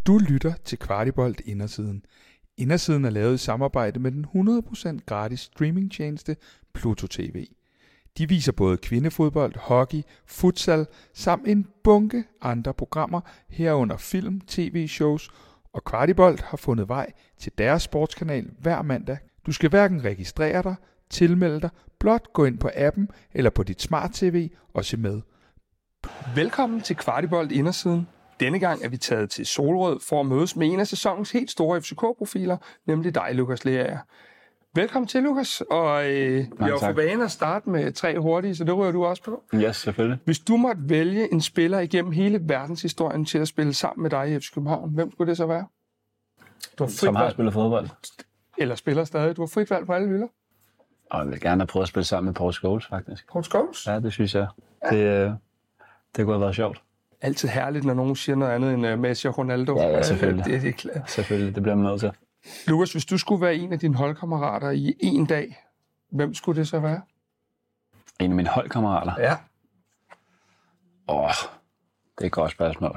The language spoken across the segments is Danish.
Du lytter til Kvartibolt Indersiden. Indersiden er lavet i samarbejde med den 100% gratis streamingtjeneste Pluto TV. De viser både kvindefodbold, hockey, futsal samt en bunke andre programmer herunder film, tv-shows, og Kvartibolt har fundet vej til deres sportskanal hver mandag. Du skal hverken registrere dig, tilmelde dig, blot gå ind på appen eller på dit smart-tv og se med. Velkommen til Kvartibolt Indersiden. Denne gang er vi taget til Solrød for at mødes med en af sæsonens helt store FCK-profiler, nemlig dig, Lukas Leaer. Velkommen til, Lukas. Og vi har jo for vane at starte med 3 hurtige, så det rører du også på. Ja, selvfølgelig. Hvis du måtte vælge en spiller igennem hele verdenshistorien til at spille sammen med dig i FC København, hvem skulle det så være? Du har som har spillet fodbold. Eller spiller stadig. Du har frit valg på alle hylder. Og jeg vil gerne have prøvet at spille sammen med Paul Scholes, faktisk. Paul Scholes? Ja, det synes jeg. Ja. Det kunne have været sjovt. Altid herligt, når nogen siger noget andet end Messi og Ronaldo. Ja, selvfølgelig. Det er klart. Selvfølgelig, det bliver man nødt til. Lukas, hvis du skulle være en af dine holdkammerater i en dag, hvem skulle det så være? En af mine holdkammerater? Ja. Det er et godt spørgsmål.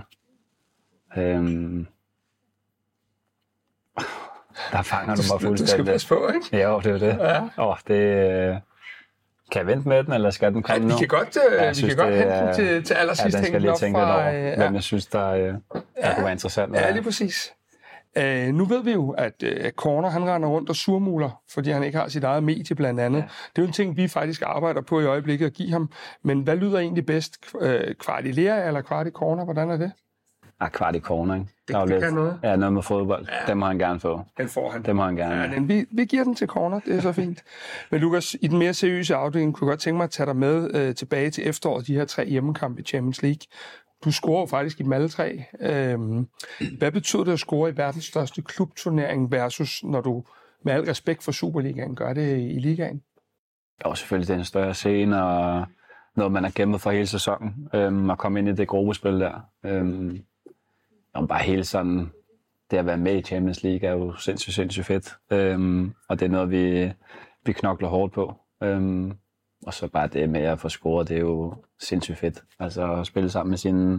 Der fanger du mig fuldstændig. Du skal passe på, ikke? Ja, det er det. Ja. Det... Kan jeg vente med den, eller skal den komme nu? Vi kan godt hente den til allersidst. Ja, den skal lige tænke lidt over, hvem jeg synes, der kunne være interessant. Ja, lige præcis. Nu ved vi jo, at Corner han render rundt og surmuler, fordi han ikke har sit eget medie blandt andet. Ja. Det er jo en ting, vi faktisk arbejder på i øjeblikket at give ham. Men hvad lyder egentlig bedst? Kvarti Leaer eller Kvarti Corner? Hvordan er det? Kvarti Corner, ikke? Det kan noget. Ja, noget med fodbold. Ja. Det må han gerne få. Den får han. Det må han gerne. Ja, men vi giver den til Corner, det er så fint. Men Lukas, i den mere seriøse afdeling kunne jeg godt tænke mig at tage dig med tilbage til efteråret, de her 3 hjemmekampe i Champions League. Du scorer faktisk i dem alle 3. Hvad betyder det at score i verdens største klubturnering versus, når du med al respekt for Superligaen gør det i ligaen? Jo, selvfølgelig det er en større scene, og noget, man har kæmpet for hele sæsonen. At komme ind i det gruppespil der. Og bare hele sådan, det at være med i Champions League er jo sindssygt fedt. Og det er noget, vi knokler hårdt på. Og så bare det med at få scoret, det er jo sindssygt fedt. Altså at spille sammen med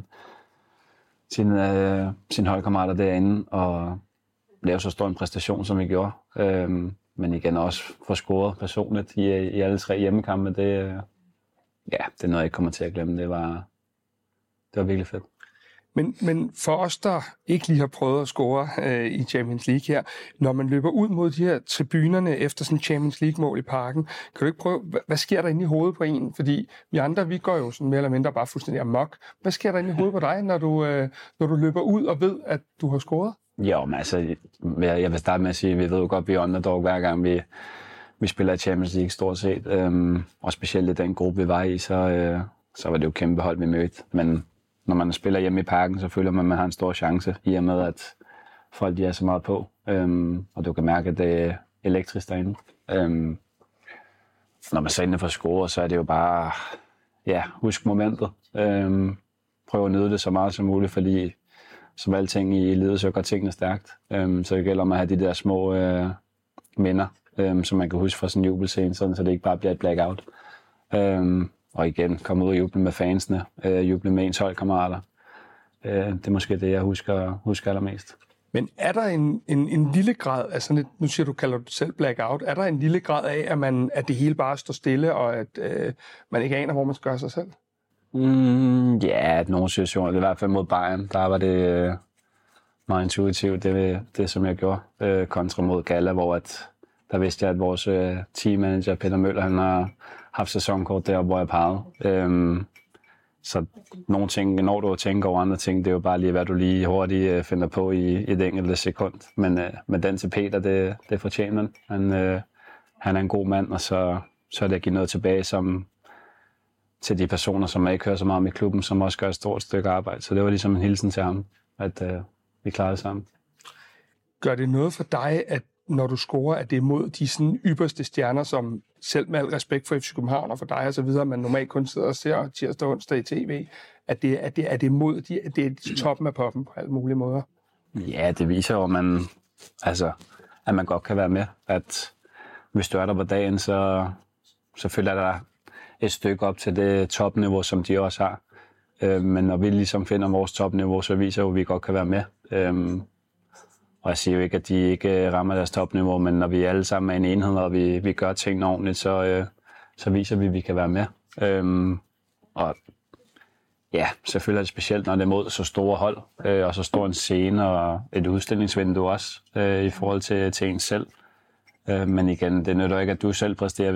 sine holdkammerater derinde, og lave så stor en præstation, som vi gjorde. Men igen også få scoret personligt i alle 3 hjemmekampe, det er noget, jeg ikke kommer til at glemme. Det var virkelig fedt. Men for os, der ikke lige har prøvet at score i Champions League her, når man løber ud mod de her tribunerne efter sådan en Champions League-mål i parken, kan du ikke prøve, hvad sker der inde i hovedet på en? Fordi vi andre, vi går jo sådan mere eller mindre bare fuldstændig amok. Hvad sker der inde i hovedet på dig, når du løber ud og ved, at du har scoret? Jo, men altså, jeg vil starte med at sige, at vi ved jo godt, at vi er underdog hver gang vi spiller i Champions League stort set. Og specielt i den gruppe, vi var i, så var det jo kæmpe hold, vi mødte. Men når man spiller hjemme i parken, så føler man, at man har en stor chance, i og med, at folk de er så meget på. Og du kan mærke, at det er elektrisk derinde. Når man så endelig får scoret, så er det jo bare, husk momentet. Prøv at nyde det så meget som muligt, fordi som alting i livet, så går tingene stærkt. Så det gælder om at have de der små minder, som man kan huske fra sådan en jubelscene, sådan, så det ikke bare bliver et blackout. Og igen, komme ud og juble med fansene, juble med ens holdkammerater. Det er måske det, jeg husker allermest. Men er der en lille grad, altså nu siger du, kalder du selv blackout, er der en lille grad af, at det hele bare står stille, og at man ikke aner, hvor man skal gøre sig selv? Nogle situationer, det er i hvert fald mod Bayern, der var det meget intuitivt, det som jeg gjorde, kontra mod Gala, hvor der vidste jeg, at vores teammanager, Peter Møller, han har haft sæsonkort deroppe, hvor jeg pegede. Så nogle ting, når du tænker over andre ting, det er jo bare lige, hvad du lige hurtigt finder på i et enkelt sekund. Men den til Peter, det fortjener han. Han er en god mand, og så er det at give noget tilbage til de personer, som ikke hører så meget om i klubben, som også gør et stort stykke arbejde. Så det var ligesom en hilsen til ham, at vi klarede sammen. Gør det noget for dig, at når du scorer, at det er mod de sådan ypperste stjerner, som selv med al respekt for FC København og for dig og så videre, man normalt kun sidder og ser tirsdag og onsdag i tv, at det er mod det er toppen af poppen på alle mulige måder? Ja, det viser jo, at man godt kan være med. At hvis du er der på dagen, så selvfølgelig er der et stykke op til det topniveau, som de også har. Men når vi ligesom finder vores topniveau, så viser jo, at vi godt kan være med. Og jeg siger jo ikke, at de ikke rammer deres topniveau, men når vi alle sammen er en enhed, og vi gør tingene ordentligt, så viser vi, at vi kan være med. Og ja, selvfølgelig er det specielt, når det er mod så store hold, og så stor en scene og et udstillingsvindue også, i forhold til ens selv. Men igen, det nytter ikke, at du selv præsterer,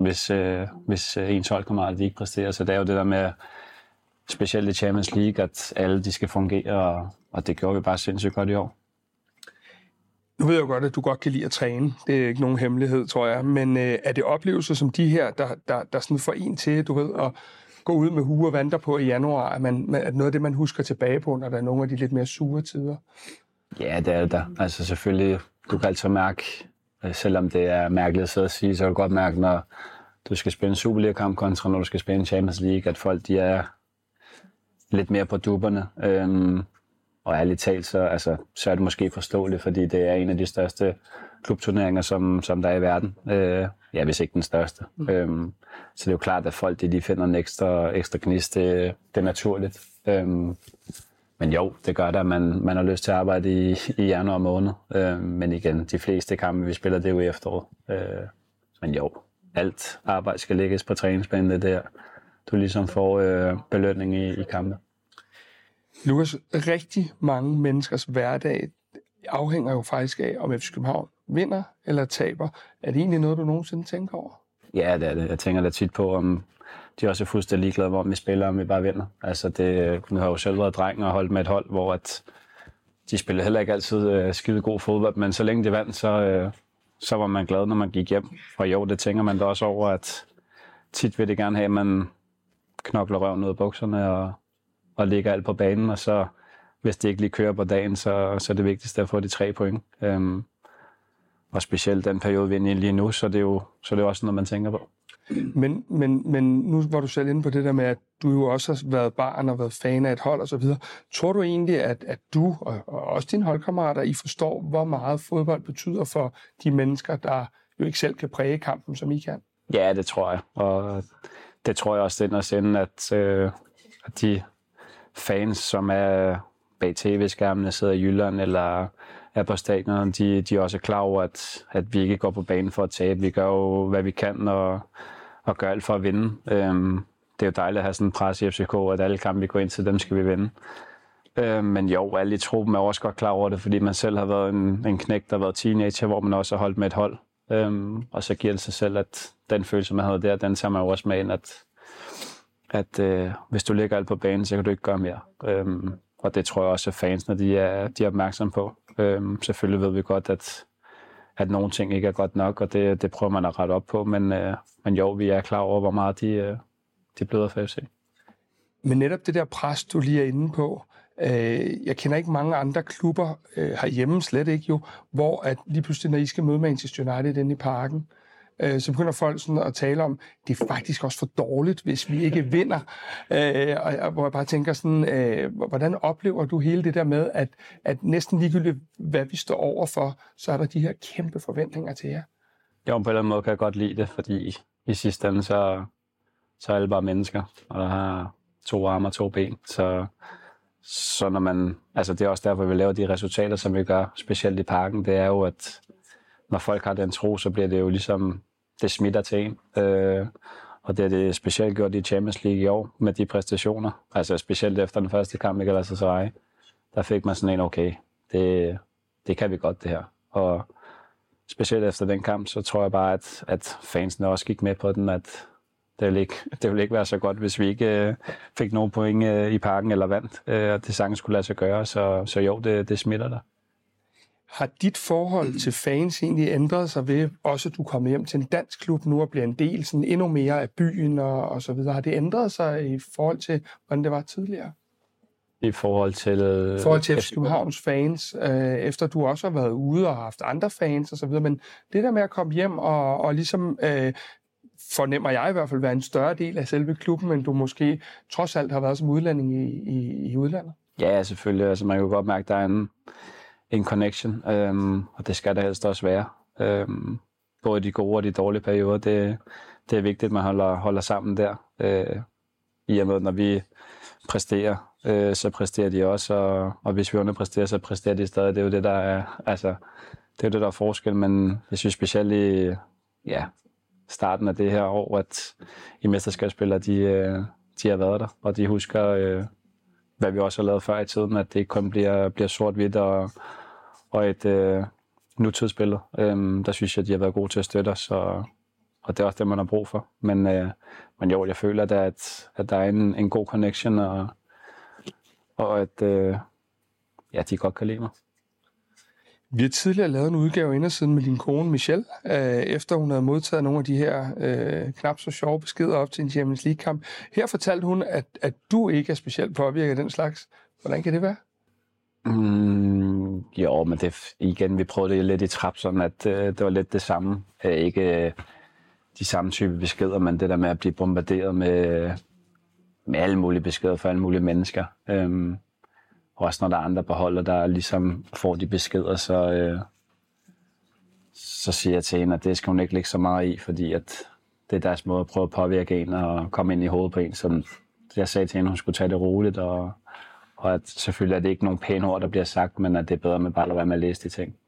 hvis ens holdkammerater ikke præsterer. Så det er jo det der med, specielt i Champions League, at alle de skal fungere, og det gjorde vi bare sindssygt godt i år. Nu ved jeg jo godt, at du godt kan lide at træne. Det er ikke nogen hemmelighed, tror jeg. Men er det oplevelser som de her, der sådan får en til, du ved, at gå ud med hue og vandre på i januar, at noget af det, man husker tilbage på, når der er nogle af de lidt mere sure tider? Ja, det er det der. Altså selvfølgelig, du kan altid mærke, selvom det er mærkeligt at sidde og sige, så kan du godt mærke, når du skal spille en Superliga-kamp kontra når du skal spille en Champions League, at folk de er lidt mere på dupperne. Og ærligt talt, så er det måske forståeligt, fordi det er en af de største klubturneringer, som der er i verden. Ja, hvis ikke den største. Så det er jo klart, at folk de finder en ekstra gnist. Det er naturligt. Men jo, det gør det, at man har lyst til at arbejde i januar måned. Men igen, de fleste kampe, vi spiller, det er jo i efteråret. Men jo, alt arbejde skal lægges på træningsbanen, det der. Du ligesom får belønning i kampe. Lukas, rigtig mange menneskers hverdag afhænger jo faktisk af, om FC København vinder eller taber. Er det egentlig noget, du nogensinde tænker over? Ja, det er det. Jeg tænker da tit på, om de også er fuldstændig ligeglade, hvor vi spiller, om vi bare vinder. Altså, nu har jeg jo selv været dreng og holdt med et hold, hvor de spillede heller ikke altid skide god fodbold, men så længe de vandt, så var man glad, når man gik hjem. Og jo, det tænker man da også over, at tit vil det gerne have, at man knokler røven ud af bukserne og ligger alt på banen, og så hvis det ikke lige kører på dagen, så er det vigtigste at få de 3 point. Og specielt den periode, vi er inde i lige nu, så det er jo også noget, man tænker på. Men nu var du selv inde på det der med, at du jo også har været barn og været fan af et hold og så videre. Tror du egentlig, at du og også dine holdkammerater, I forstår, hvor meget fodbold betyder for de mennesker, der jo ikke selv kan præge kampen, som I kan? Ja, det tror jeg. Og det tror jeg også den og sende, at de fans, som er bag tv-skærmene, sidder i Jylland eller er på stadion, de også er klar over, at vi ikke går på banen for at tabe. Vi gør jo, hvad vi kan og gør alt for at vinde. Det er jo dejligt at have sådan en pres i FCK, at alle kampe, vi går ind til, dem skal vi vinde. Men jo, alle i truppen er også godt klar over det, fordi man selv har været en knægt, der har været teenager, hvor man også har holdt med et hold. Og så giver det sig selv, at den følelse, man havde der, den tager man jo også med ind, at hvis du ligger alt på banen, så kan du ikke gøre mere. Og det tror jeg også, at fansene de er opmærksomme på. Selvfølgelig ved vi godt, at nogle ting ikke er godt nok, og det prøver man at rette op på, men jo, vi er klar over, hvor meget de bløder for FC. Men netop det der pres, du lige er inde på, jeg kender ikke mange andre klubber herhjemme, slet ikke jo, hvor at lige pludselig, når I skal møde Manchester United inde i parken, så begynder folk sådan at tale om, det er faktisk også for dårligt, hvis vi ikke vinder. Og hvor jeg bare tænker sådan, hvordan oplever du hele det der med, at næsten ligegyldigt, hvad vi står overfor, så er der de her kæmpe forventninger til jer? Jo, på en eller anden måde kan jeg godt lide det, fordi i sidste ende, så er alle bare mennesker, og der har 2 arme og 2 ben. Så når man, altså det er også derfor, vi laver de resultater, som vi gør, specielt i parken, det er jo, at når folk har den tro, så bliver det jo ligesom, det smitter til en. Og det er det specielt gjort i Champions League i år, med de præstationer. Altså specielt efter den første kamp i Galatasaray, der fik man sådan en, okay, det kan vi godt det her. Og specielt efter den kamp, så tror jeg bare, at fansene også gik med på den, at det ville ikke være så godt, hvis vi ikke fik nogen point i parken eller vandt. Og det sagtens skulle lade sig gøre, så jo, det smitter der. Har dit forhold til fans egentlig ændret sig ved, også at du kommer hjem til en dansk klub nu og bliver en del sådan endnu mere af byen og så videre? Har det ændret sig i forhold til, hvordan det var tidligere? I forhold til FC Københavns fans, efter du også har været ude og haft andre fans og så videre, men det der med at komme hjem og ligesom fornemmer jeg i hvert fald være en større del af selve klubben, end du måske trods alt har været som udlænding i udlandet? Ja, selvfølgelig. Altså, man kan jo godt mærke, at der er en connection, og det skal der helst også være. Både de gode og de dårlige perioder, det er vigtigt, at man holder sammen der. I og med, når vi præsterer så præsterer de også, og hvis vi underpræsterer, så præsterer de stadig. Det er jo det, der er, altså, det er jo det, der er forskel, men jeg synes specielt i starten af det her år, at i mesterskabsspillere, de har været der, og de husker, hvad vi også har lavet før i tiden, at det ikke kun bliver sort-hvidt og et nutidsbillede. Der synes jeg, at de har været gode til at støtte os, og det er også det, man har brug for. Men jo, jeg føler, at der er en god connection, og at de godt kan lide mig. Vi har tidligere lavet en udgave indersiden med din kone Michelle, efter hun havde modtaget nogle af de her knap så sjove beskeder op til en Champions League-kamp. Her fortalte hun, at du ikke er specielt påvirket af den slags. Hvordan kan det være? Jo, men vi prøvede det lidt i trap, sådan at det var lidt det samme. Ikke de samme type beskeder, men det der med at blive bombarderet med alle mulige beskeder fra alle mulige mennesker. Også når der er andre på holdet, der ligesom får de beskeder, så siger jeg til hende, at det skal hun ikke lægge så meget i, fordi at det er deres måde at prøve at påvirke en og komme ind i hovedet på en. Så jeg sagde til hende, at hun skulle tage det roligt, og at selvfølgelig er det ikke nogen pæne ord, der bliver sagt, men at det er bedre med bare at være med at læse de ting.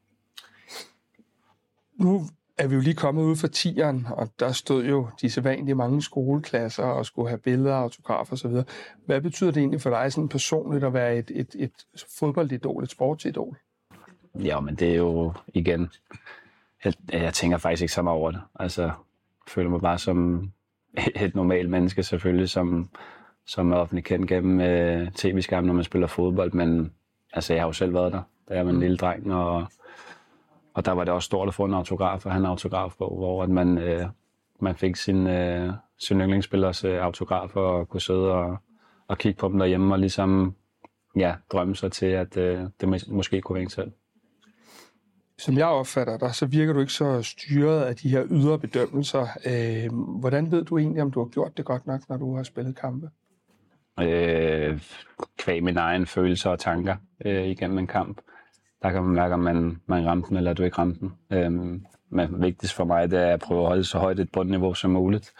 Nu er vi jo lige kommet ud fra 10'eren, og der stod jo de sædvanlige mange skoleklasser og skulle have billeder, autografer osv. Hvad betyder det egentlig for dig sådan personligt at være et fodboldidol, et sportsidol? Ja, men det er jo igen, jeg tænker faktisk ikke så meget over det. Altså, jeg føler mig bare som et normalt menneske selvfølgelig, som er offentlig kendt gennem tv-skærmen, når man spiller fodbold, men altså, jeg har jo selv været der, da jeg var en lille dreng, og der var det også stort at få en autograf, og han autografbog, hvor at man fik sin yndlingsspillers autograf og kunne sidde og kigge på dem derhjemme og ligesom drømme sig til, at det måske kunne være en selv. Som jeg opfatter dig, så virker du ikke så styret af de her ydre bedømmelser. Hvordan ved du egentlig, om du har gjort det godt nok, når du har spillet kampe? Kvæg mine egne følelser og tanker igennem en kamp. Der kan man mærke, om man ramte den, eller du ikke ramte den. Men vigtigst for mig, det er at prøve at holde så højt et bundniveau som muligt.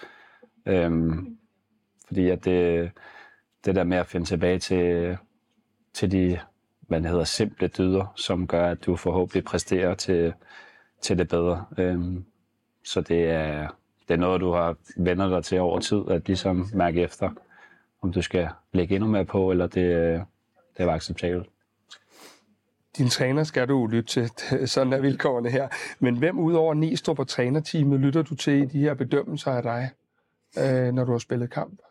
Fordi at det der med at finde tilbage til de simple dyder, som gør, at du forhåbentlig præsterer til det bedre. Så det er noget, du har vendt dig til over tid, at ligesom mærke efter, om du skal lægge endnu mere på, eller det var acceptabelt. Din træner skal du lytte til, sådan er vilkårene her. Men hvem udover Næstrup og trænerteamet lytter du til i de her bedømmelser af dig, når du har spillet kamp?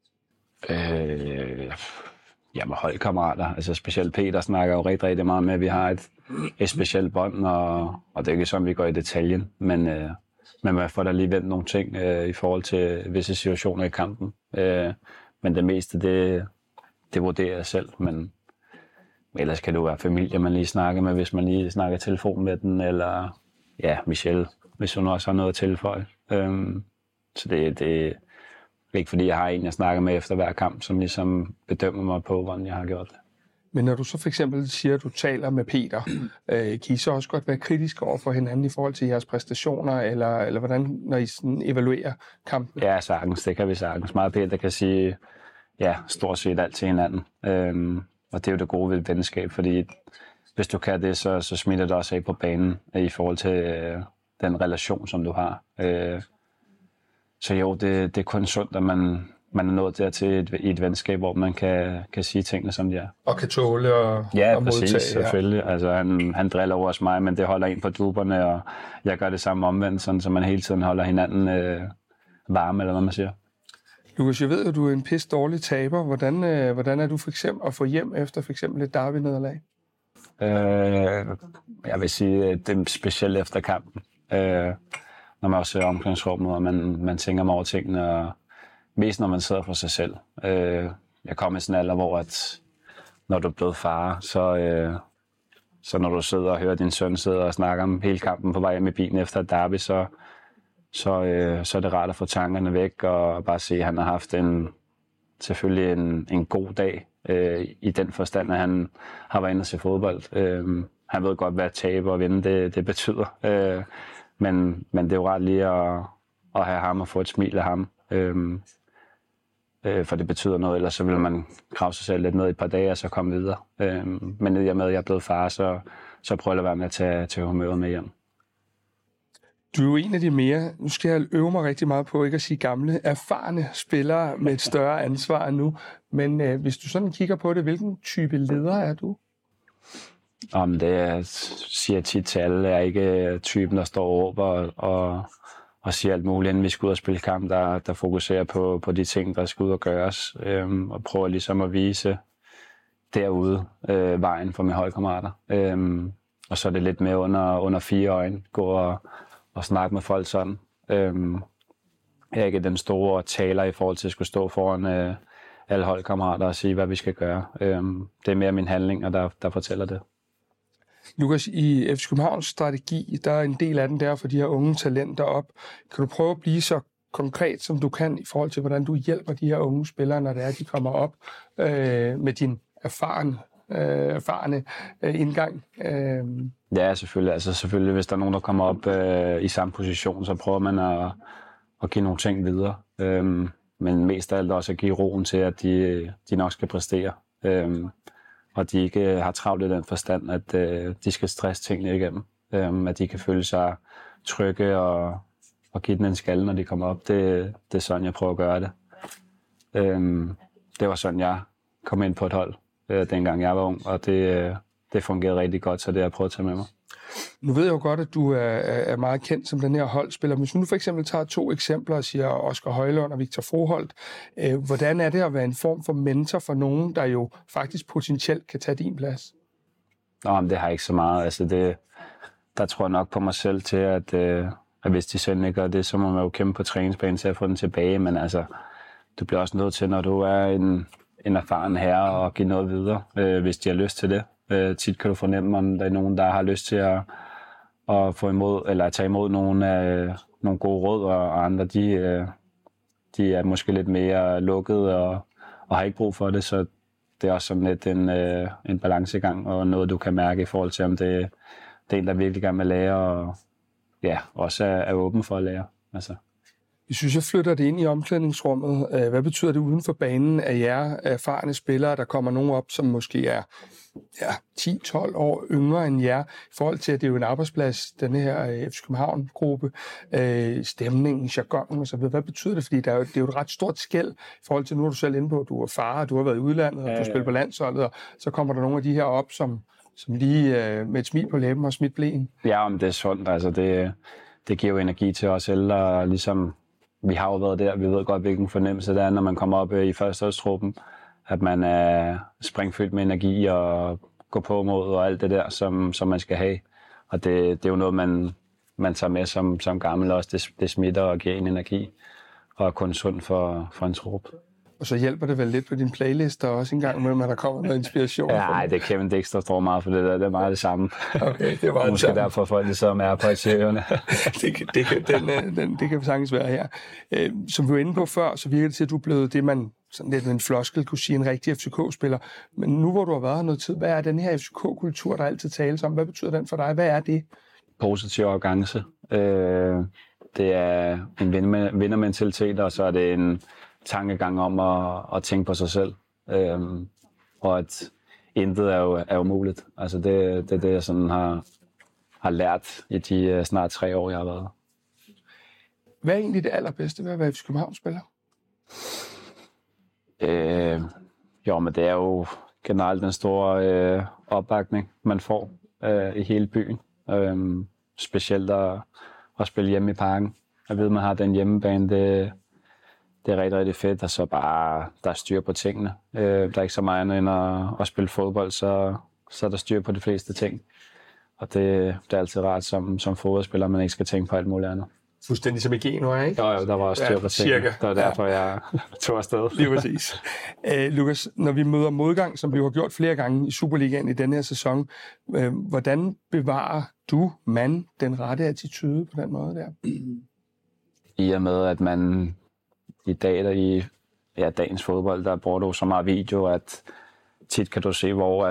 Med holdkammerater. Altså specielt Peter snakker jo rigtig meget med, at vi har et specielt bånd, og det er ikke sådan, vi går i detaljen. Men man får da lige vendt nogle ting i forhold til visse situationer i kampen. Men det meste, det vurderer jeg selv. Men ellers kan det jo være familie, man lige snakker med, hvis man lige snakker telefon med den, eller Michelle, hvis hun også har noget at tilføje. Så det er ikke fordi, jeg har en, jeg snakker med efter hver kamp, som ligesom bedømmer mig på, hvordan jeg har gjort det. Men når du så for eksempel siger, at du taler med Peter, kan I så også godt være kritiske over for hinanden i forhold til jeres præstationer, eller hvordan, når I sådan evaluerer kampen? Ja, sagtens. Det kan vi sagtens. Meget Peter kan sige, stort set alt til hinanden. Og det er jo det gode ved et venskab, fordi hvis du kan det, så smitter det også af på banen i forhold til den relation, som du har. Så jo, det er kun sundt, at man er nået dertil i et venskab, hvor man kan sige tingene, som de er. Og kan tåle og modtage. Præcis, selvfølgelig. Altså, han driller over mig, men det holder en på duberne, og jeg gør det samme omvendt, sådan, så man hele tiden holder hinanden varme, eller hvad man siger. Lukas, jeg ved, at du er en pisse dårlig taber. Hvordan er du for eksempel at få hjem efter for eksempel et derby-nederlag? Jeg vil sige, det er specielt efter kampen. Når man også ser omklædningsrummet, og man tænker over tingene, og mest når man sidder for sig selv. Jeg kom i sådan en alder, hvor at, når du er blevet far, så når du sidder og hører din søn sidde og snakke om hele kampen på vej hjem i bilen efter et derby, så er det rart at få tankerne væk, og bare se, at han har haft selvfølgelig en god dag, i den forstand, at han har været inde og se fodbold. Han ved godt, hvad tabe og vinde det betyder. Men det er jo rart lige at have ham og få et smil af ham. for det betyder noget, ellers så vil man grave sig selv lidt ned i et par dage, og så komme videre. Men i og med, at jeg er blevet far, så prøver jeg at være med at tage humøret med hjem. Du er jo en af de mere, nu skal jeg øve mig rigtig meget på ikke at sige gamle, erfarne spillere med et større ansvar nu. Men hvis du sådan kigger på det, hvilken type leder er du? Om det siger tit til alle, jeg er ikke typen, der står og råber og siger alt muligt, inden vi skal ud og spille kamp, der fokuserer på de ting, der skal ud og gøres, og prøver ligesom at vise derude vejen for mine holdkammerater. Og så er det lidt mere under 4 øjne, gå og snakke med folk sådan. Jeg er ikke den store taler i forhold til at skulle stå foran alle holdkammerater og sige, hvad vi skal gøre. Det er mere min handling, der fortæller det. Lukas, i FC Københavns strategi, der er en del af den der for de her unge talenter op. Kan du prøve at blive så konkret, som du kan, i forhold til, hvordan du hjælper de her unge spillere, når det er, de kommer op med din erfarne indgang? Ja, selvfølgelig. Altså selvfølgelig, hvis der er nogen, der kommer op i samme position, så prøver man at give nogle ting videre. Men mest af alt også at give roen til, at de nok skal præstere. Og de ikke har travlt i den forstand, at de skal stresse tingene igennem. At de kan føle sig trygge og give den en skalle, når de kommer op. Det er sådan, jeg prøver at gøre det. Det var sådan, jeg kom ind på et hold, dengang jeg var ung, og det fungerede rigtig godt, så det har jeg prøvet at tage med mig. Nu ved jeg jo godt, at du er meget kendt som den her holdspiller, men hvis nu for eksempel tager 2 eksempler og siger Oscar Højlund og Victor Froholt, hvordan er det at være en form for mentor for nogen, der jo faktisk potentielt kan tage din plads? Nå, men det har ikke så meget. Altså der tror jeg nok på mig selv til, at hvis de selv ikke gør det, så må man jo kæmpe på træningsbanen til at få den tilbage, men altså, du bliver også nødt til, når du er en erfaren herre, og give noget videre, hvis de har lyst til det. Tit kan du fornemme, om der er nogen, der har lyst til at få imod, eller at tage imod nogle gode råd, og andre, de er måske lidt mere lukkede og har ikke brug for det, så det er også sådan lidt en balancegang, og noget, du kan mærke i forhold til, om det er en, der virkelig gerne vil lære, og ja, også er åben for at lære. Altså. Hvis jeg flytter det ind i omklædningsrummet, hvad betyder det uden for banen af jer erfarne spillere, der kommer nogen op, som måske er 10-12 år yngre end jer, i forhold til, at det er jo en arbejdsplads, denne her FC København-gruppe, stemningen, jargonen osv. Hvad betyder det? Fordi det er jo et ret stort skel i forhold til, nu er du selv inde på, at du er far, du har været i udlandet, og du spiller på landsholdet, og så kommer der nogle af de her op, som lige med et smil på læben og smidt blæen. Ja, men det er sundt. Altså det giver jo energi til os ældre, ligesom vi har jo været der, vi ved godt, hvilken fornemmelse det er, når man kommer op i førsteholdstruppen, at man er springfyldt med energi og går på mod og alt det der, som man skal have. Og det er jo noget, man tager med som gammel også. Det smitter og giver en energi, og er kun sundt for en trup. Og så hjælper det vel lidt på din playlist, og også en gang med, at der kommer noget inspiration? Ja, nej, det er Kevin Dix, der står meget for det der. Det er meget det samme. Okay, det var måske derfor folk ligesom er på Ethereum'erne. det kan sagtens være her. Som vi var inde på før, så virker det til, at du er blevet det, man sådan lidt en floskel kunne sige, en rigtig FCK-spiller. Men nu hvor du har været her noget tid, hvad er den her FCK-kultur, der altid tales om? Hvad betyder den for dig? Hvad er det? Positiv arrogance. Det er en vindermentalitet, og så er det en tankegang om at tænke på sig selv. Og at intet er umuligt. Altså det er det, jeg sådan har lært i de snart 3 år, jeg har været. Hvad er egentlig det allerbedste ved at være FC København-spiller? Jo, men det er jo generelt den store opbakning, man får i hele byen. Specielt at spille hjemme i Parken. Jeg ved, man har den hjemmebane, det er rigtig, rigtig fedt, og så bare, der er styr på tingene. Der er ikke så meget andet end at spille fodbold, så er der styr på de fleste ting. Og det er altid rart som fodboldspiller, man ikke skal tænke på alt muligt andet. Fuldstændig som i Genua, ikke? Jo, der var også styr på tingene. Det var derfor, jeg tog afsted. Lige præcis. Lukas, når vi møder modgang, som vi har gjort flere gange i Superligaen i denne her sæson, hvordan bevarer du, den rette attitude på den måde der? I og med, at man i dag, dagens fodbold, der bruger du så meget video, at tit kan du se, hvor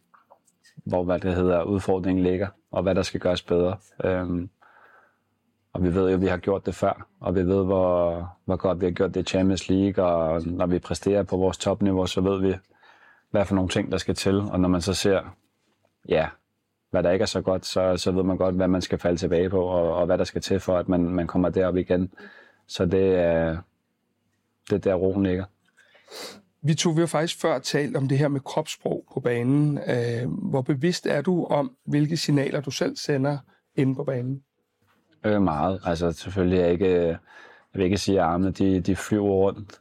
udfordringen ligger, og hvad der skal gøres bedre. vi ved jo, at vi har gjort det før, og vi ved, hvor godt vi har gjort det i Champions League, og når vi præsterer på vores topniveau, så ved vi, hvad for nogle ting, der skal til. Og når man så ser, hvad der ikke er så godt, så ved man godt, hvad man skal falde tilbage på, og hvad der skal til for, at man kommer derop igen. Så det er der roen ligger. Vi jo faktisk før talt om det her med kropssprog på banen. Hvor bevidst er du om, hvilke signaler du selv sender inde på banen? Meget. Altså selvfølgelig jeg vil ikke sige, at armene de flyver rundt.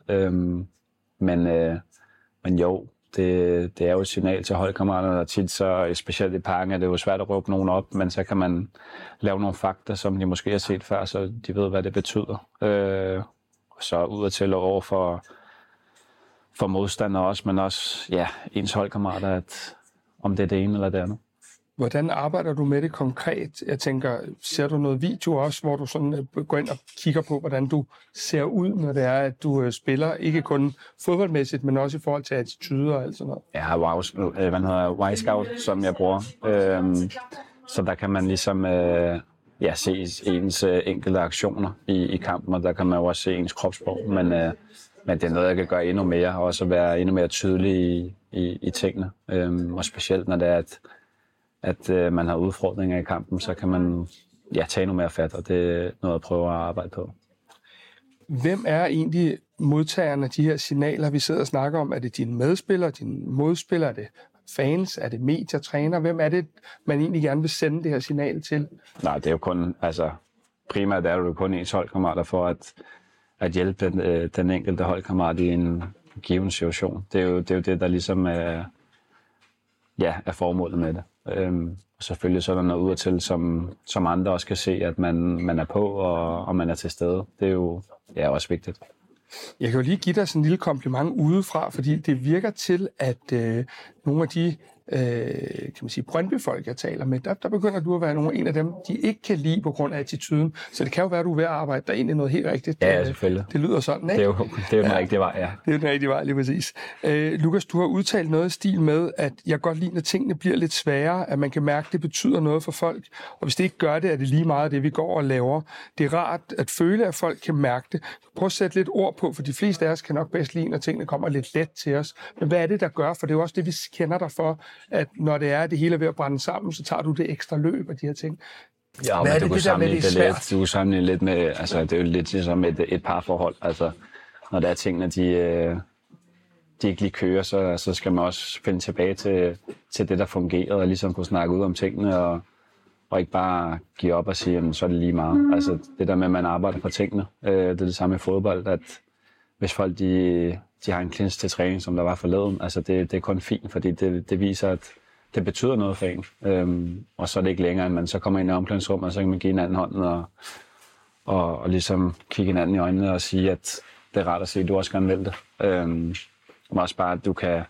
Men jo, det er jo et signal til holdkammeraterne, og tit så, specielt i Parken, er det jo svært at råbe nogen op, men så kan man lave nogle fakta, som de måske har set før, så de ved, hvad det betyder. Så ud og til over for modstandere også, men også ens holdkammerater, at om det er det ene eller det andet. Hvordan arbejder du med det konkret? Jeg tænker, ser du noget video også, hvor du sådan går ind og kigger på, hvordan du ser ud, når det er, at du spiller, ikke kun fodboldmæssigt, men også i forhold til attituder og alt sådan noget? Jeg har Y-Scout, som jeg bruger. Så der kan man ligesom se ens enkelte aktioner i kampen, og der kan man jo også se ens kropssprog. Men det er noget, jeg kan gøre endnu mere, og også være endnu mere tydelig i tingene. Og specielt når det er, at man har udfordringer i kampen, så kan man tage endnu mere fat, og det er noget at prøve at arbejde på. Hvem er egentlig modtagerne af de her signaler, vi sidder og snakker om? Er det dine medspillere, dine modspillere, er det fans, er det medier, træner? Hvem er det, man egentlig gerne vil sende det her signal til? Nej, det er jo kun, primært er det jo kun ens holdkammerater for at hjælpe den enkelte holdkammerat i en given situation. Det er jo det, der ligesom er formålet med det. Og selvfølgelig så er der noget udadtil, som andre også kan se, at man er på, og man er til stede. Det er jo også vigtigt. Jeg kan jo lige give dig sådan en lille kompliment udefra, fordi det virker til, at nogle af de kan man sige, Brøndby-folk, jeg taler med, der begynder du at være en af dem, de ikke kan lide på grund af attituden. Så det kan jo være, at du er ved at arbejde der egentlig noget helt rigtigt. Ja, selvfølgelig. Det lyder sådan, ikke? Det er jo den rigtige vej, ja. Det er den rigtige vej, lige præcis. Lukas, du har udtalt noget i stil med, at jeg godt lide, når tingene bliver lidt sværere, at man kan mærke, at det betyder noget for folk. Og hvis det ikke gør det, er det lige meget det, vi går og laver. Det er rart at føle, at folk kan mærke det. Prøv at sætte lidt ord på, for de fleste af os kan nok bedst lide, når tingene kommer lidt let til os. Men hvad er det, der gør? For det er jo også det, vi kender dig for, at når det er, at det hele er ved at brænde sammen, så tager du det ekstra løb og de her ting. Ja, men du kan sammenligne lidt med, det er jo lidt ligesom et parforhold. Altså, når der er tingene, de ikke lige kører, så skal man også finde tilbage til det, der fungerer, og ligesom kunne snakke ud om tingene, og ikke bare give op og sige, jamen, så er det lige meget. Altså, det der med, at man arbejder på tingene, det er det samme i fodbold, at hvis folk de har en clinch til træning, som der var forleden, altså det er kun fint, fordi det viser, at det betyder noget for en. Og så er det ikke længere, end man så kommer ind i omklædningsrummet, og så kan man give hinanden hånden og ligesom kigge hinanden i øjnene og sige, at det er rart at se, at du også gerne vil det. Men også bare, at du kan...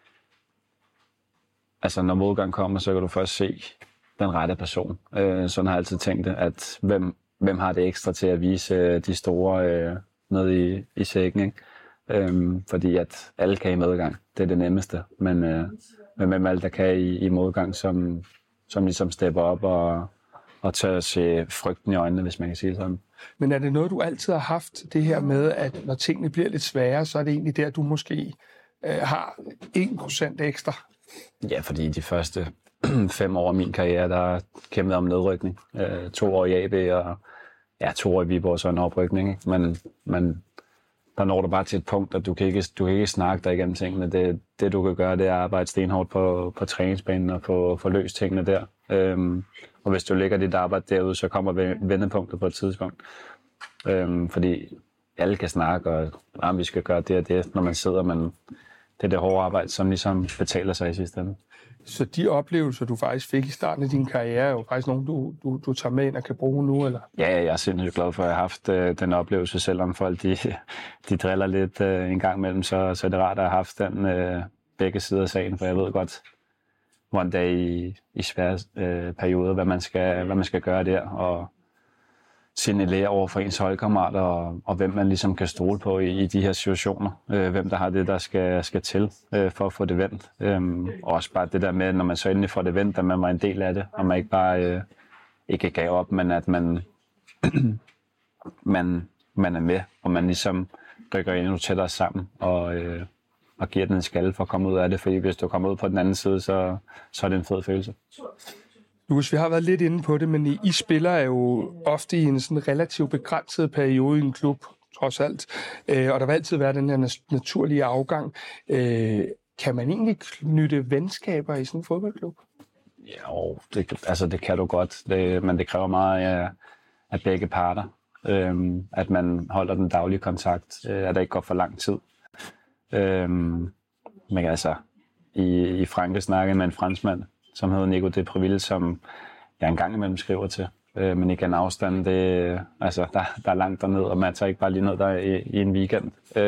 Altså, når modgang kommer, så kan du først se den rette person. Sådan har jeg altid tænkt det, at hvem har det ekstra til at vise de store nede i sækken, ikke? Fordi at alle kan i medgang. Det er det nemmeste. Men hvem alle der kan i modgang, som ligesom stepper op og tør at se frygten i øjnene, hvis man kan sige sådan. Men er det noget, du altid har haft, det her med, at når tingene bliver lidt svære, så er det egentlig der, du måske har 1% ekstra? Ja, fordi de første 5 år af min karriere, der kæmpede om nedrykning. 2 år i AB og 2 år i Viborg, så en oprykning. Ikke? Men der når du bare til et punkt, at du kan ikke snakke dig igennem tingene. Det du kan gøre, det er at arbejde stenhårdt på træningsbanen og få løst tingene der. Og hvis du lægger dit arbejde derude, så kommer vendepunktet på et tidspunkt. Fordi alle kan snakke, og vi skal gøre det og det, når man sidder, men det er det hårde arbejde, som ligesom betaler sig i sidste ende. Så de oplevelser, du faktisk fik i starten af din karriere, er jo faktisk nogle, du tager med ind og kan bruge nu, eller? Ja, jeg er sindssygt glad for, at jeg har haft den oplevelse, selvom folk de driller lidt en gang imellem, så er det rart at have haft den begge sider af sagen, for jeg ved godt, hvordan det er i svære perioder, hvad man skal gøre der, og signalere over for ens holdkammerater, og hvem man ligesom kan stole på i de her situationer. Hvem der har det, der skal til for at få det vendt. Og også bare det der med, når man så endelig får det vendt, at man var en del af det, og man ikke bare ikke gav op, men at man man er med, og man ligesom rykker endnu tættere sammen, og giver den en skalle for at komme ud af det, fordi hvis du kommer ud på den anden side, så er det en fed følelse. Lukas, vi har været lidt inde på det, men I spiller er jo ofte i en sådan relativt begrænset periode i en klub, trods alt, og der vil altid være den her naturlige afgang. Kan man egentlig knytte venskaber i sådan en fodboldklub? Ja, det kan du godt, men det kræver meget af begge parter. At man holder den daglige kontakt, at det ikke går for lang tid. Men altså, i Frankrig snakkede med en franskmand, som hedder Nico de Preville, som jeg engang imellem skriver til. Men igen, afstanden, der er langt derned, og man tager ikke bare lige ned der i en weekend.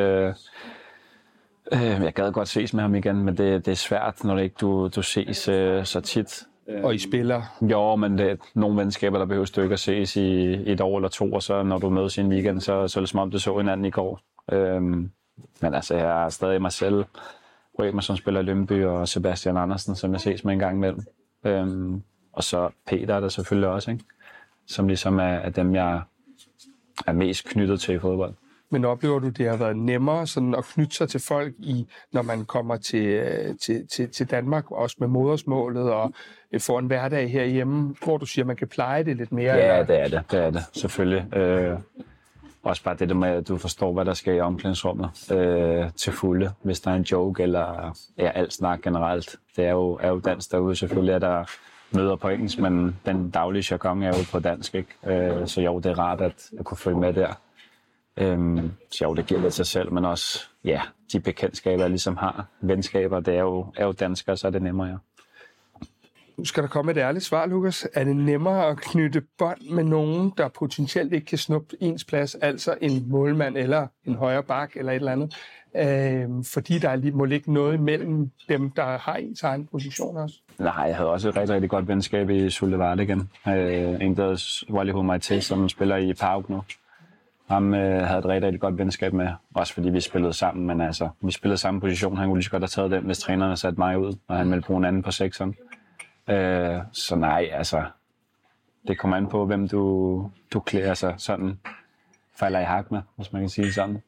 Jeg gad godt ses med ham igen, men det er svært, når det ikke du ses så tit. Og I spiller? Jo, men det er nogle venskaber, der behøver stykker at ses i et år eller to, og så når du mødes i en weekend, så er det som om, du så hinanden i går. Men altså, jeg er stadig mig selv, Rømer, som spiller i Lyngby, og Sebastian Andersen, som jeg ses med en gang imellem. Og så Peter er der selvfølgelig også, ikke? Som ligesom er dem, jeg er mest knyttet til i fodbold. Men oplever du, det har været nemmere sådan at knytte sig til folk, når man kommer til Danmark, også med modersmålet, og får en hverdag herhjemme, hvor du siger, at man kan pleje det lidt mere? Ja, eller? det er det, selvfølgelig. Også bare det der med, at du forstår, hvad der sker i omklædningsrummet til fulde. Hvis der er en joke, eller alt snak generelt. Det er jo dansk derude. Selvfølgelig er der møder på engelsk, men den daglige jargon er jo på dansk, ikke? Så jo, det er rart at kunne følge med der. Så jo, det giver lidt sig selv, men også de bekendtskaber, jeg ligesom har, venskaber, det er jo danskere, så er det nemmere, ja. Nu skal der komme et ærligt svar, Lukas. Er det nemmere at knytte bånd med nogen, der potentielt ikke kan snuppe ens plads, altså en målmand eller en højre bak eller et eller andet, fordi der må ligge noget imellem dem, der har ens egen position også? Nej, jeg havde også et rigtig, rigtig godt venskab i Suldevart igen. En, der hedder Walliho Maite, som spiller i Park nu. Ham havde et rigtig, rigtig godt venskab med, også fordi vi spillede sammen, men altså, vi spillede samme position. Han kunne lige så godt have taget den, hvis trænerne satte mig ud, og han ville bruge en anden på sekseren. Så nej, altså, det kommer an på, hvem du klæder sig sådan, falder i hak med, hvis man kan sige det sådan.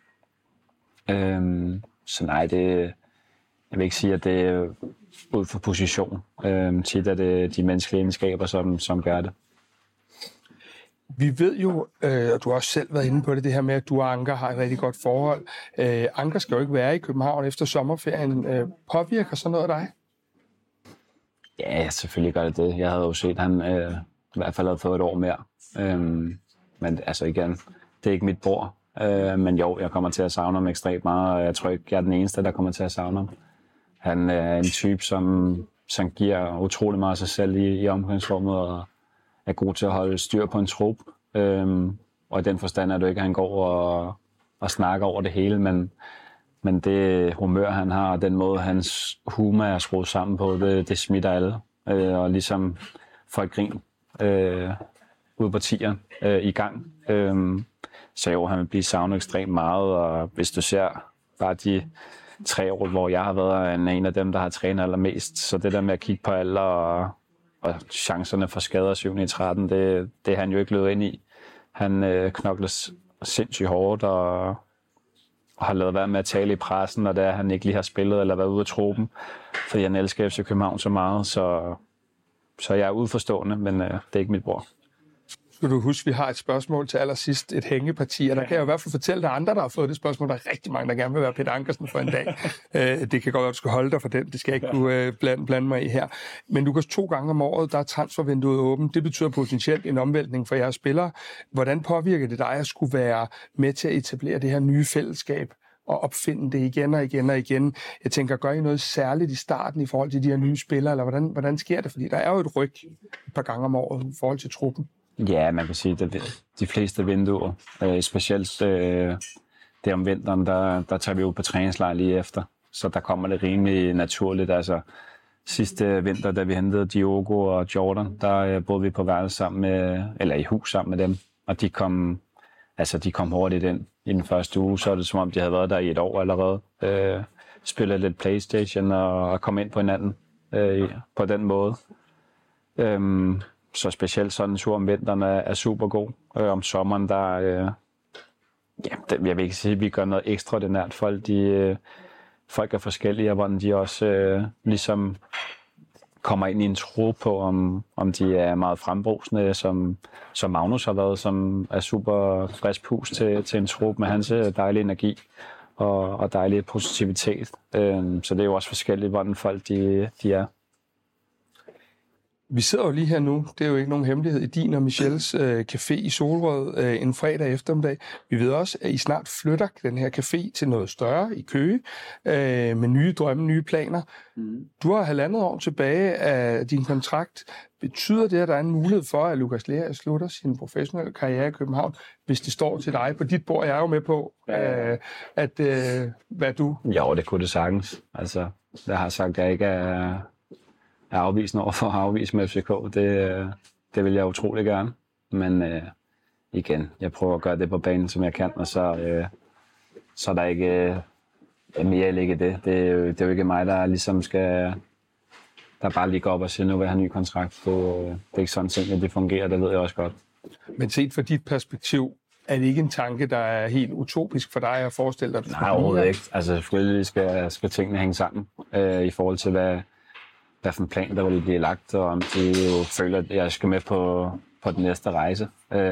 Så nej, jeg vil ikke sige, at det er ud for position. Tit er det de menneskelige egenskaber, som gør det. Vi ved jo, og du har også selv været inde på det her med, at du og Anker har et rigtig godt forhold. Anker skal jo ikke være i København efter sommerferien. Påvirker så noget af dig? Ja, selvfølgelig gør det. Jeg havde jo set, at han i hvert fald havde fået et år mere. Men altså igen, det er ikke mit bord. Men jo, jeg kommer til at savne ham ekstremt meget, og jeg tror ikke, jeg er den eneste, der kommer til at savne ham. Han er en type, som giver utrolig meget af sig selv i omklædningsrummet, og er god til at holde styr på en trup. Og i den forstand er det ikke, at han går og snakker over det hele, men det humør, han har, og den måde, hans humor er skruet sammen på, det smitter alle. Og ligesom får et grin ude på tieren i gang. Så jo, han vil blive savnet ekstremt meget, og hvis du ser bare de 3 år, hvor jeg har været en af dem, der har trænet allermest, så det der med at kigge på alder og chancerne for skader 7. i 13, det er han jo ikke løbet ind i. Han knokler sindssygt hårdt og har lavet være med at tale i pressen, og det er, han ikke lige har spillet eller været ude af truppen, fordi han elsker FC København så meget, så jeg er udforstående, men det er ikke mit bord. Skal du huske, vi har et spørgsmål til allersidst, et hængeparti, og der kan jeg i hvert fald fortælle dig andre, der har fået det spørgsmål. Der er rigtig mange, der gerne vil være Peter Ankersen for en dag. Det kan godt være, at du skal holde dig for den. Det skal jeg ikke kunne blande mig i her. Men Lukas, 2 gange om året, der er transfervinduet åbent. Det betyder potentielt en omvæltning for jeres spillere. Hvordan påvirker det dig at skulle være med til at etablere det her nye fællesskab og opfinde det igen og igen og igen? Jeg tænker, gør I noget særligt i starten i forhold til de her nye spillere, eller hvordan sker det? Fordi der er jo et ryg et par gange om året i forhold til truppen. Ja, man kan sige, at de fleste vinduer, specielt det om vinteren, der tager vi ud på træningslejr lige efter. Så der kommer det rimelig naturligt. Altså, sidste vinter, da vi hentede Diogo og Jordan, der boede vi på værelse sammen med, eller i hus sammen med dem. Og de kom hurtigt ind i den første uge, så er det som om, de havde været der i et år allerede. Spillet lidt PlayStation og kom ind på hinanden på den måde. så specielt sådan en tur om vinteren er super god. Om sommeren, jeg vil ikke sige, at vi gør noget ekstraordinært. Folk er forskellige, og hvordan de også ligesom kommer ind i en tro på, om de er meget frembrusende, som Magnus har været, som er super frisk pus til en trup med hans dejlige energi og dejlige positivitet. Så det er jo også forskelligt, hvordan folk de er. Vi sidder jo lige her nu, det er jo ikke nogen hemmelighed, i din og Michelles café i Solrød en fredag eftermiddag. Vi ved også, at I snart flytter den her café til noget større i Køge, med nye drømme, nye planer. Du har 1,5 år tilbage af din kontrakt. Betyder det, at der er en mulighed for, at Lukas Lea slutter sin professionelle karriere i København, hvis det står til dig på dit bord? Jeg er jo med på, hvad du... Jo, det kunne det sagtens. Altså, jeg har sagt, at jeg ikke er afvisende over for at afvise med FCK. Det vil jeg utrolig gerne. Men igen, jeg prøver at gøre det på banen, som jeg kan, og så er der ikke mere ligge i det. Det er jo ikke mig, der ligesom skal... Der bare lige går op og siger, nu vil jeg have en ny kontrakt. Det er ikke sådan ting, at det fungerer, det ved jeg også godt. Men set fra dit perspektiv, er det ikke en tanke, der er helt utopisk for dig at forestille dig? Nej, overhovedet ikke. Altså selvfølgelig skal tingene hænge sammen i forhold til, hvad for en plan, der vil blive lagt, og om de jo føler, at jeg skal med på den næste rejse.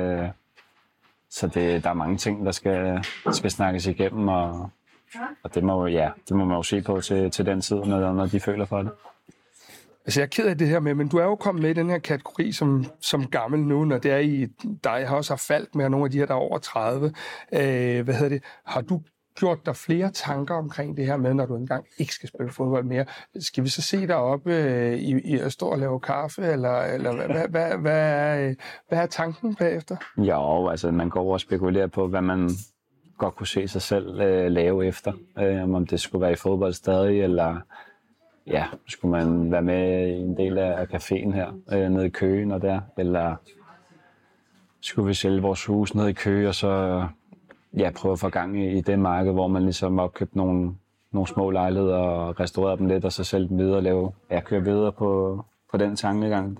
Så der er mange ting, der skal snakkes igennem, og det må man jo se på til den tid, når de føler for det. Altså, jeg er ked af det her med, men du er jo kommet med i den her kategori som gammel nu, når det er i dig. Jeg har også haft Falk med, nogle af de her, der er over 30. Har du gjort dig flere tanker omkring det her med, når du engang ikke skal spille fodbold mere? Skal vi så se dig oppe i at stå og lave kaffe, eller hvad er tanken bagefter? Jo, altså man går og spekulerer på, hvad man godt kunne se sig selv lave efter. Om det skulle være i fodbold stadig, eller ja, skulle man være med i en del af caféen her nede i Køge og der, eller skulle vi sælge vores hus nede i Køge, og så prøve at få gang i det marked, hvor man ligesom opkøbt nogle små lejligheder og restaureret dem lidt, og så sælge dem videre og køre videre på den tankegang.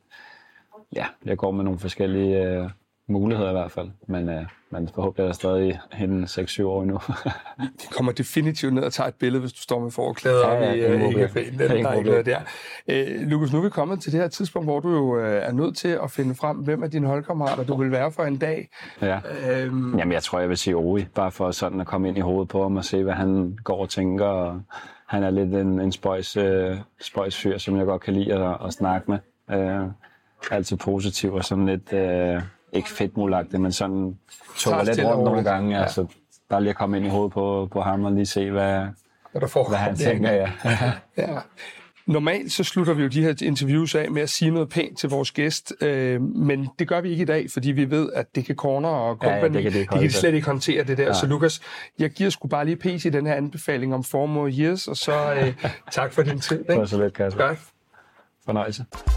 Jeg går med nogle forskellige muligheder i hvert fald, men forhåbentlig er der stadig en 6-7 år endnu. Vi kommer definitivt ned og tager et billede, hvis du står med forklæder op i caféen. Der er ikke noget der. Lukas, nu er vi kommet til det her tidspunkt, hvor du jo er nødt til at finde frem, hvem af dine holdkammerater du vil være for en dag. Ja. Jamen, jeg tror, jeg vil sige Ori, bare for sådan at komme ind i hovedet på ham og se, hvad han går og tænker. Og han er lidt en spøjs fyr, som jeg godt kan lide at snakke med. Altid positiv og sådan lidt... ikke fedtmulagtigt, men sådan tog lidt rundt nogle gange. Ja. Altså, bare lige at komme ind i hovedet på ham og lige se, hvad han tænker. Ja. Normalt så slutter vi jo de her interviews af med at sige noget pænt til vores gæst, men det gør vi ikke i dag, fordi vi ved, at det kan corner og company, de kan slet ikke håndtere det der. Ja. Så Lukas, jeg giver sgu bare lige pæs i den her anbefaling om 4 more years, og så tak for din tid. Det var så lidt, Kasper. Fornøjelse.